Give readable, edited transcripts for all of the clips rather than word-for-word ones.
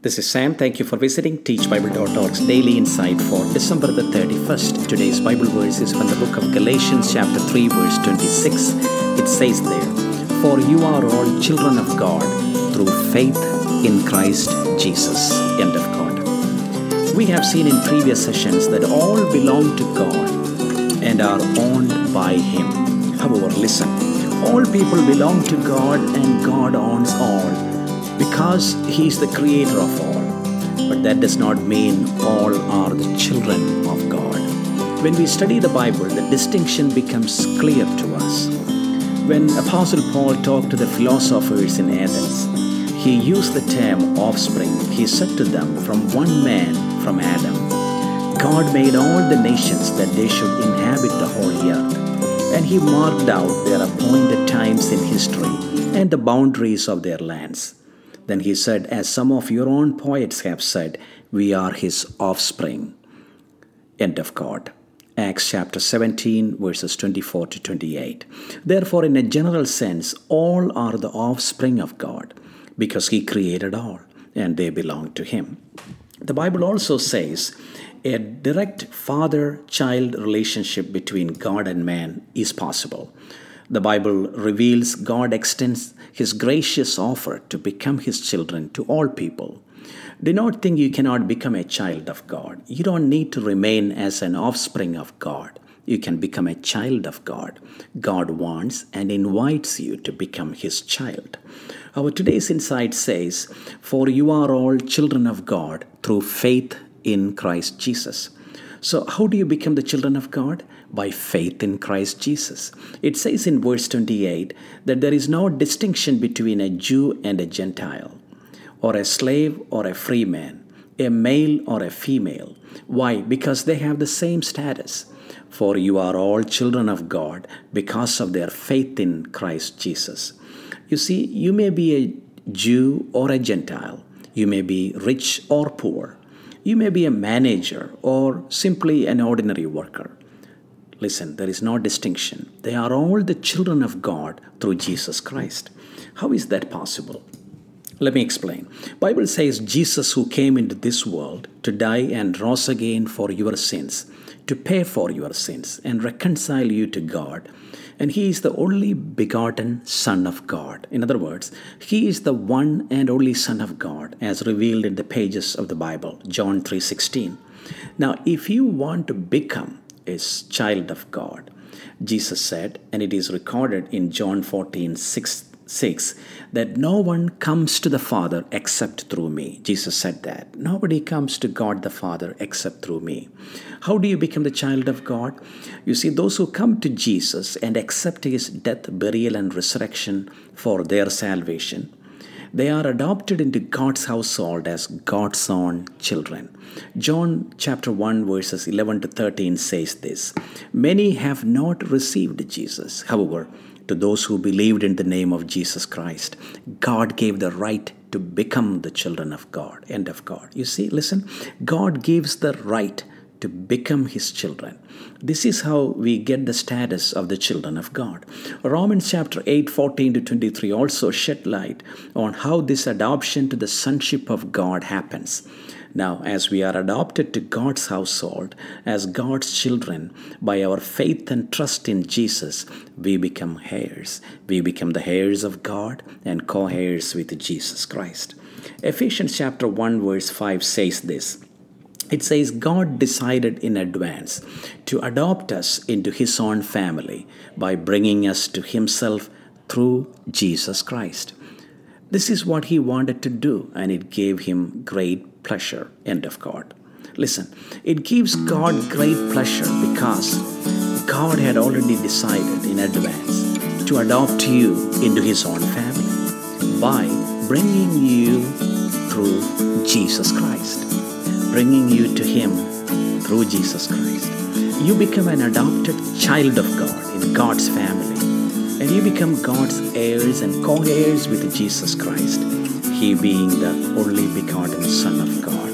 This is Sam. Thank you for visiting teachbible.org's Daily Insight for December the 31st. Today's Bible verse is from the book of Galatians chapter 3 verse 26. It says there, "For you are all children of God through faith in Christ Jesus." End of quote. We have seen in previous sessions that all belong to God and are owned by Him. However, listen, all people belong to God and God owns all, because He is the creator of all. But that does not mean all are the children of God. When we study the Bible, the distinction becomes clear to us. When Apostle Paul talked to the philosophers in Athens, he used the term offspring. He said to them, from one man, from Adam, God made all the nations that they should inhabit the whole earth. And He marked out their appointed times in history and the boundaries of their lands. Then He said, as some of your own poets have said, we are His offspring. End of quote. Acts chapter 17, verses 24 to 28. Therefore, in a general sense, all are the offspring of God, because He created all, and they belong to Him. The Bible also says a direct father-child relationship between God and man is possible. The Bible reveals God extends His gracious offer to become His children to all people. Do not think you cannot become a child of God. You don't need to remain as an offspring of God. You can become a child of God. God wants and invites you to become His child. Our today's insight says, for you are all children of God through faith in Christ Jesus. So how do you become the children of God? By faith in Christ Jesus. It says in verse 28 that there is no distinction between a Jew and a Gentile, or a slave or a free man, a male or a female. Why? Because they have the same status. For you are all children of God because of their faith in Christ Jesus. You see, you may be a Jew or a Gentile. You may be rich or poor. You may be a manager or simply an ordinary worker. Listen, there is no distinction. They are all the children of God through Jesus Christ. How is that possible? Let me explain. Bible says Jesus, who came into this world to die and rose again for your sins, to pay for your sins and reconcile you to God. And He is the only begotten Son of God. In other words, He is the one and only Son of God, as revealed in the pages of the Bible, John 3:16. Now, if you want to become a child of God, Jesus said, and it is recorded in John 14:6, that no one comes to the Father except through me. Jesus said that. Nobody comes to God the Father except through me. How do you become the child of God? You see, those who come to Jesus and accept His death, burial, and resurrection for their salvation, they are adopted into God's household as God's own children. John chapter 1 verses 11 to 13 says this, many have not received Jesus. However, to those who believed in the name of Jesus Christ, God gave the right to become the children of God. End of God. You see, listen, God gives the right to become His children. This is how we get the status of the children of God. Romans chapter 8, 14 to 23 also shed light on how this adoption to the sonship of God happens. Now, as we are adopted to God's household, as God's children, by our faith and trust in Jesus, we become heirs. We become the heirs of God and co-heirs with Jesus Christ. Ephesians chapter 1 verse 5 says this. It says, God decided in advance to adopt us into His own family by bringing us to Himself through Jesus Christ. This is what He wanted to do, and it gave Him great pleasure. End of quote. Listen, it gives God great pleasure because God had already decided in advance to adopt you into His own family by bringing you through Jesus Christ. Bringing you to Him through Jesus Christ. You become an adopted child of God in God's family. And you become God's heirs and co-heirs with Jesus Christ, He being the only begotten Son of God.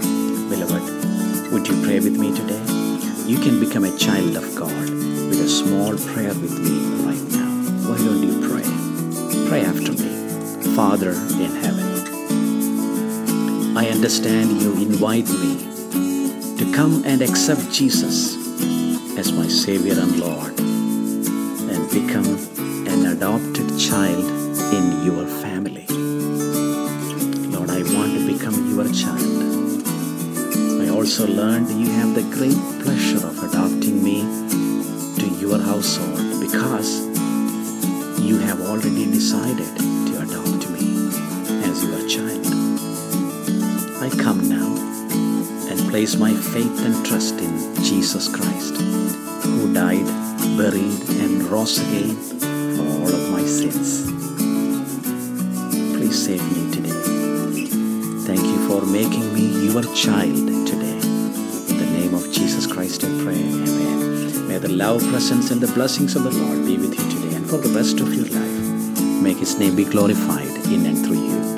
Beloved, would you pray with me today? You can become a child of God with a small prayer with me right now. Why don't you pray? Pray after me. Father in heaven, I I understand you invite me to come and accept Jesus as my Savior and Lord and become an adopted child in your family. Lord, I want to become your child. I also learned you have the great pleasure of adopting me to your household because you have already decided to adopt me as your child. I come now and place my faith and trust in Jesus Christ, who died, buried, and rose again for all of my sins. Please save me today. Thank you for making me your child today. In the name of Jesus Christ I pray. Amen. May the love, presence, and the blessings of the Lord be with you today and for the rest of your life. May His name be glorified in and through you.